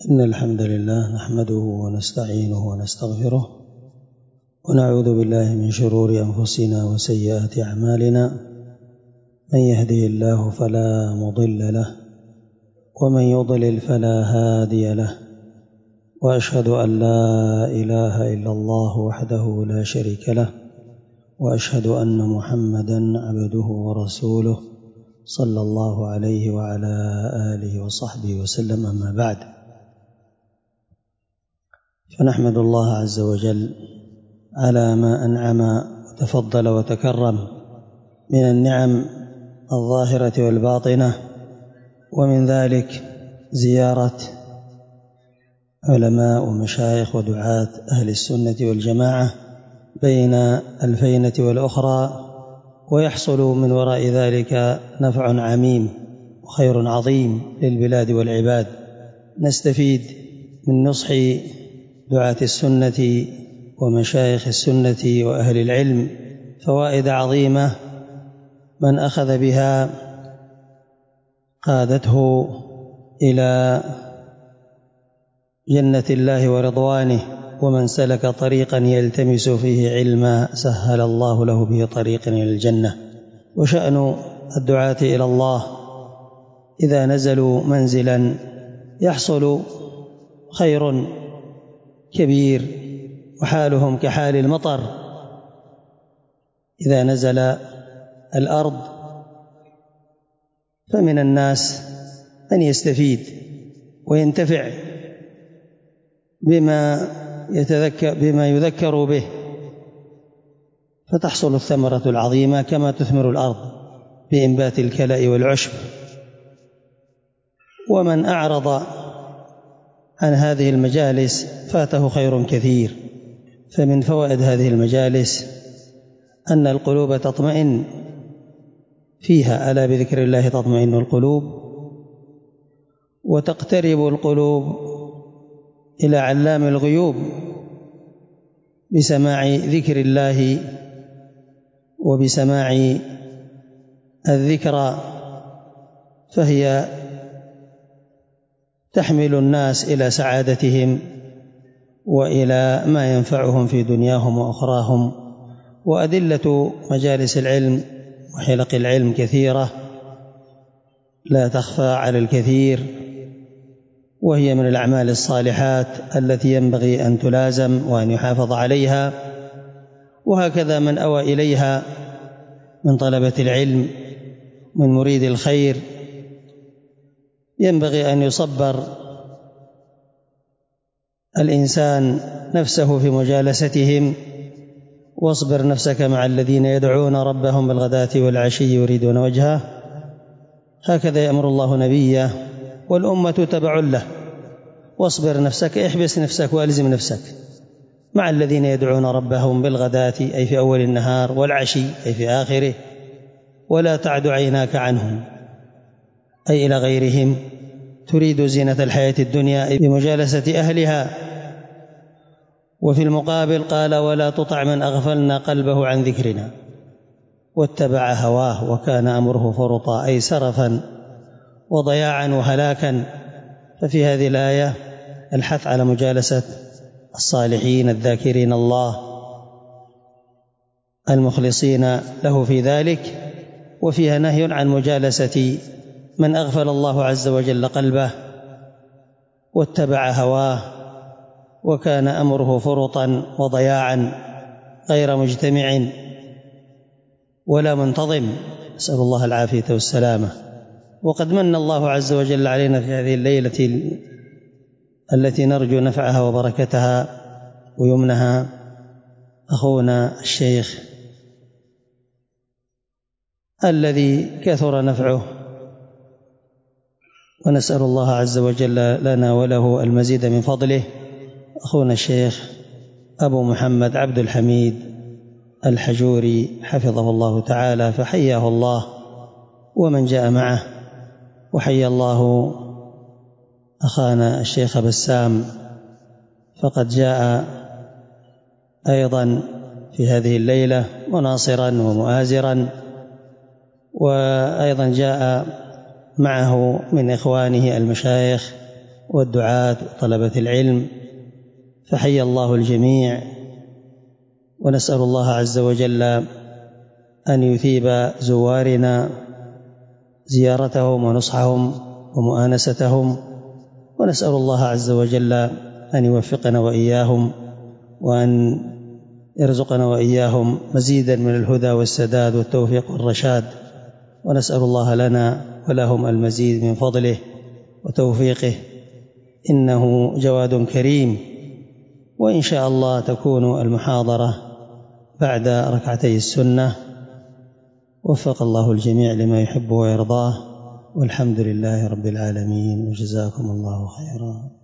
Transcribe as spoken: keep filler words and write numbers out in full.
إن الحمد لله نحمده ونستعينه ونستغفره ونعوذ بالله من شرور أنفسنا وسيئات أعمالنا. من يهده الله فلا مضل له ومن يضلل فلا هادي له، وأشهد أن لا إله إلا الله وحده لا شريك له، وأشهد أن محمدًا عبده ورسوله صلى الله عليه وعلى آله وصحبه وسلم. أما بعد، فنحمد الله عز وجل على ما أنعم وتفضل وتكرم من النعم الظاهرة والباطنة، ومن ذلك زيارة علماء ومشايخ ودعاة أهل السنة والجماعة بين الفينة والأخرى، ويحصل من وراء ذلك نفع عميم وخير عظيم للبلاد والعباد. نستفيد من نصح دعاة السنة ومشايخ السنة وأهل العلم فوائد عظيمة، من أخذ بها قادته إلى جنة الله ورضوانه، ومن سلك طريقا يلتمس فيه علما سهل الله له به طريقا إلى الجنة. وشأن الدعاة إلى الله إذا نزلوا منزلا يحصل خير كبير، وحالهم كحال المطر إذا نزل الأرض، فمن الناس من يستفيد وينتفع بما يتذكر بما يذكر به، فتحصل الثمرة العظيمة كما تثمر الأرض بإنبات الكلأ والعشب. ومن أعرض عن هذه المجالس فاته خير كثير. فمن فوائد هذه المجالس أن القلوب تطمئن فيها، ألا بذكر الله تطمئن القلوب، وتقترب القلوب إلى علام الغيوب بسماع ذكر الله وبسماع الذكرى، فهي تحمل الناس إلى سعادتهم وإلى ما ينفعهم في دنياهم وأخراهم. وأدلة مجالس العلم وحلق العلم كثيرة لا تخفى على الكثير، وهي من الأعمال الصالحات التي ينبغي أن تلازم وأن يحافظ عليها. وهكذا من أوى إليها من طلبة العلم من مريد الخير ينبغي أن يصبر الإنسان نفسه في مجالستهم، واصبر نفسك مع الذين يدعون ربهم بالغداة والعشي يريدون وجهه. هكذا يأمر الله نبيه، والأمة تبع له. واصبر نفسك، احبس نفسك وألزم نفسك مع الذين يدعون ربهم بالغداة أي في أول النهار، والعشي أي في آخره، ولا تعد عيناك عنهم أي إلى غيرهم تريد زينة الحياة الدنيا أي بمجالسة أهلها. وفي المقابل قال: ولا تطع من أغفلنا قلبه عن ذكرنا واتبع هواه وكان أمره فرطا أي سرفا وضياعا وهلاكا. ففي هذه الآية الحث على مجالسة الصالحين الذاكرين الله المخلصين له في ذلك، وفيها نهي عن مجالسة من أغفل الله عز وجل قلبه واتبع هواه وكان أمره فرطا وضياعا غير مجتمع ولا منتظم، نسأل الله العافية والسلامة. وقد من الله عز وجل علينا في هذه الليلة التي نرجو نفعها وبركتها ويمنها أخونا الشيخ الذي كثر نفعه، ونسأل الله عز وجل لنا وله المزيد من فضله، أخونا الشيخ أبو محمد عبد الحميد الحجوري حفظه الله تعالى، فحياه الله ومن جاء معه. وحيا الله أخانا الشيخ بسام، فقد جاء أيضا في هذه الليلة مناصرا ومؤازرا، وأيضا جاء معه من إخوانه المشايخ والدعاة وطلبة العلم، فحيا الله الجميع، ونسأل الله عز وجل أن يثيب زوارنا زيارتهم ونصحهم ومؤانستهم، ونسأل الله عز وجل أن يوفقنا وإياهم، وأن يرزقنا وإياهم مزيدا من الهدى والسداد والتوفيق والرشاد، ونسأل الله لنا ولهم المزيد من فضله وتوفيقه، إنه جواد كريم. وإن شاء الله تكون المحاضرة بعد ركعتي السنة. وفق الله الجميع لما يحب ويرضاه، والحمد لله رب العالمين، وجزاكم الله خيرا.